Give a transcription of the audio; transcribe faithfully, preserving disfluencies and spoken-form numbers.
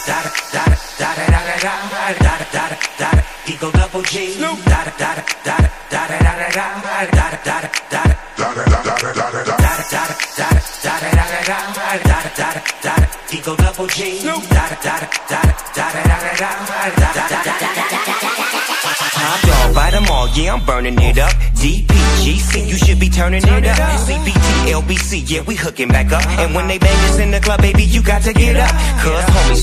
Eagle double G. Da da da da da da da da da da da da. Eagle double G. Da da da da da da da da. Top dog, bite them all, yeah, I'm burning it up. D P G C, you should be turning it up. C B T, L B C, yeah, we hooking back up. And when they bang us in the club, baby, you got to get up. Cause homies